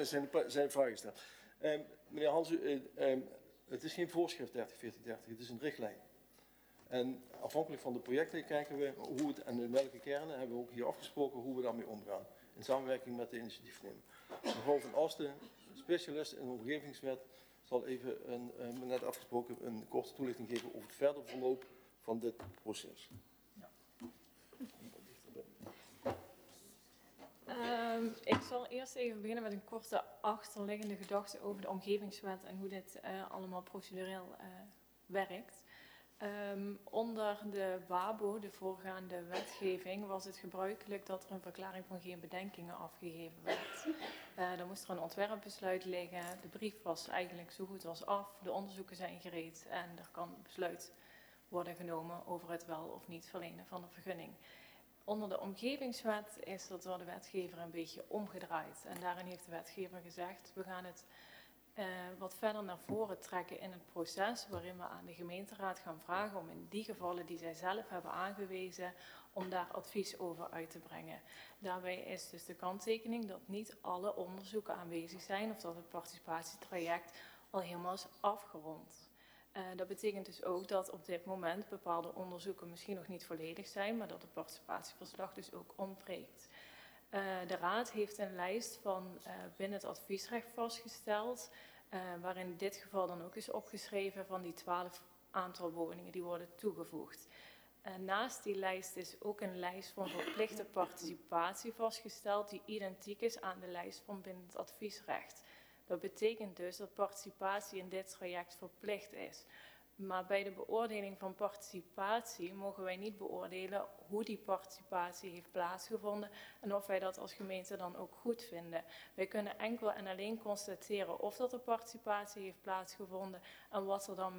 zijn vragen gesteld. Meneer Hansen, het is geen voorschrift 30-40-30, het is een richtlijn. En afhankelijk van de projecten kijken we hoe het en in welke kernen hebben we ook hier afgesproken hoe we daarmee omgaan. In samenwerking met de initiatiefnemer. Mevrouw van Asten, specialist in omgevingswet, zal even net afgesproken een korte toelichting geven over het verder verloop van dit proces. Ik zal eerst even beginnen met een korte achterliggende gedachte over de omgevingswet en hoe dit allemaal procedureel werkt. Onder de WABO, de voorgaande wetgeving, was het gebruikelijk dat er een verklaring van geen bedenkingen afgegeven werd. Dan moest er een ontwerpbesluit liggen, de brief was eigenlijk zo goed als af, de onderzoeken zijn gereed en er kan besluit worden genomen over het wel of niet verlenen van een vergunning. Onder de omgevingswet is dat door de wetgever een beetje omgedraaid. En daarin heeft de wetgever gezegd, we gaan het wat verder naar voren trekken in het proces, waarin we aan de gemeenteraad gaan vragen om in die gevallen die zij zelf hebben aangewezen, om daar advies over uit te brengen. Daarbij is dus de kanttekening dat niet alle onderzoeken aanwezig zijn of dat het participatietraject al helemaal is afgerond. Dat betekent dus ook dat op dit moment bepaalde onderzoeken misschien nog niet volledig zijn, maar dat het participatieverslag dus ook ontbreekt. De Raad heeft een lijst van binnen het adviesrecht vastgesteld, waarin in dit geval dan ook is opgeschreven van die 12 aantal woningen die worden toegevoegd. Naast die lijst is ook een lijst van verplichte participatie vastgesteld, die identiek is aan de lijst van binnen het adviesrecht. Dat betekent dus dat participatie in dit traject verplicht is. Maar bij de beoordeling van participatie mogen wij niet beoordelen hoe die participatie heeft plaatsgevonden en of wij dat als gemeente dan ook goed vinden. Wij kunnen enkel en alleen constateren of dat er participatie heeft plaatsgevonden en wat er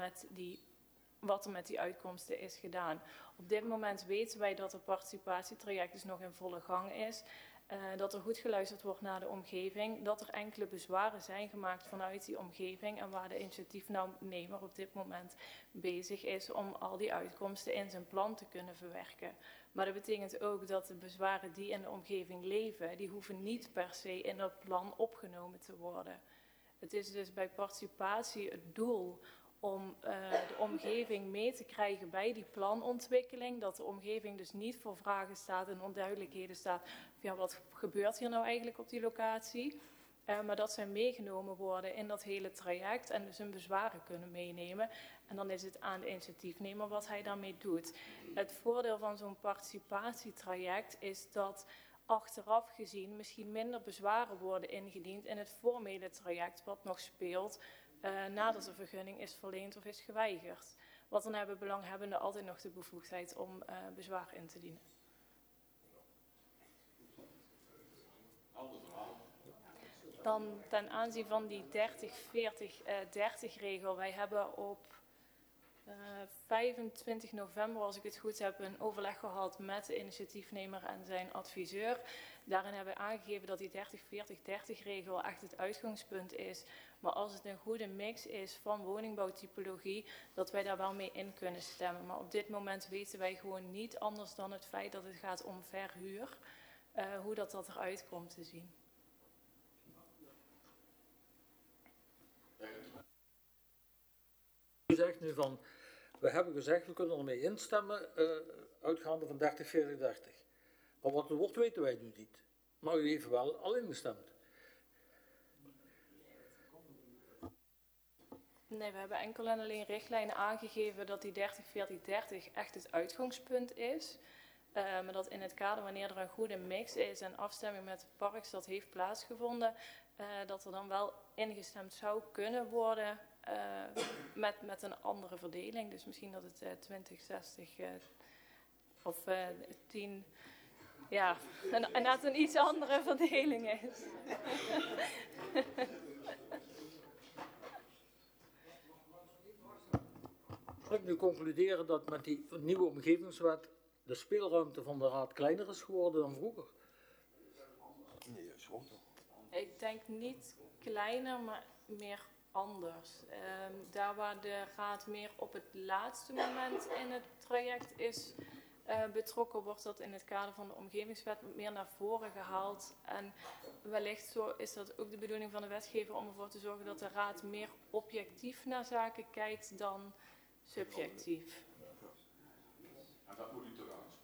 met die uitkomsten is gedaan. Op dit moment weten wij dat het participatietraject dus nog in volle gang is. Dat er goed geluisterd wordt naar de omgeving, dat er enkele bezwaren zijn gemaakt vanuit die omgeving en waar de initiatiefnemer op dit moment bezig is om al die uitkomsten in zijn plan te kunnen verwerken. Maar dat betekent ook dat de bezwaren die in de omgeving leven, die hoeven niet per se in dat plan opgenomen te worden. Het is dus bij participatie het doel om de omgeving mee te krijgen bij die planontwikkeling. Dat de omgeving dus niet voor vragen staat en onduidelijkheden staat. Ja, wat gebeurt hier nou eigenlijk op die locatie? Maar dat zij meegenomen worden in dat hele traject en dus hun bezwaren kunnen meenemen. En dan is het aan de initiatiefnemer wat hij daarmee doet. Het voordeel van zo'n participatietraject is dat achteraf gezien misschien minder bezwaren worden ingediend in het formele traject wat nog speelt. Nadat de vergunning is verleend of is geweigerd. Want dan hebben belanghebbenden altijd nog de bevoegdheid om bezwaar in te dienen. Dan ten aanzien van die 30-40-30 regel. Wij hebben op 25 november, als ik het goed heb, een overleg gehad met de initiatiefnemer en zijn adviseur. Daarin hebben we aangegeven dat die 30-40-30 regel echt het uitgangspunt is. Maar als het een goede mix is van woningbouwtypologie, dat wij daar wel mee in kunnen stemmen. Maar op dit moment weten wij gewoon niet anders dan het feit dat het gaat om verhuur. Hoe dat eruit komt te zien. U zegt nu van, we hebben gezegd we kunnen ermee instemmen, uitgaande van 30-40-30. Maar wat het wordt weten wij nu niet. Maar u heeft wel al ingestemd. Nee, we hebben enkel en alleen richtlijnen aangegeven dat die 30-40-30 echt het uitgangspunt is. Maar dat in het kader, wanneer er een goede mix is en afstemming met de parkstad heeft plaatsgevonden, dat er dan wel ingestemd zou kunnen worden met een andere verdeling. Dus misschien dat het 20-60 of 10, ja, net een iets andere verdeling is. Kan ik nu concluderen dat met die nieuwe omgevingswet de speelruimte van de Raad kleiner is geworden dan vroeger? Nee, groter. Ik denk niet kleiner, maar meer anders. Daar waar de Raad meer op het laatste moment in het traject is betrokken, wordt dat in het kader van de omgevingswet meer naar voren gehaald. En wellicht zo is dat ook de bedoeling van de wetgever om ervoor te zorgen dat de raad meer objectief naar zaken kijkt dan subjectief. En dat moet u toch aanspreken?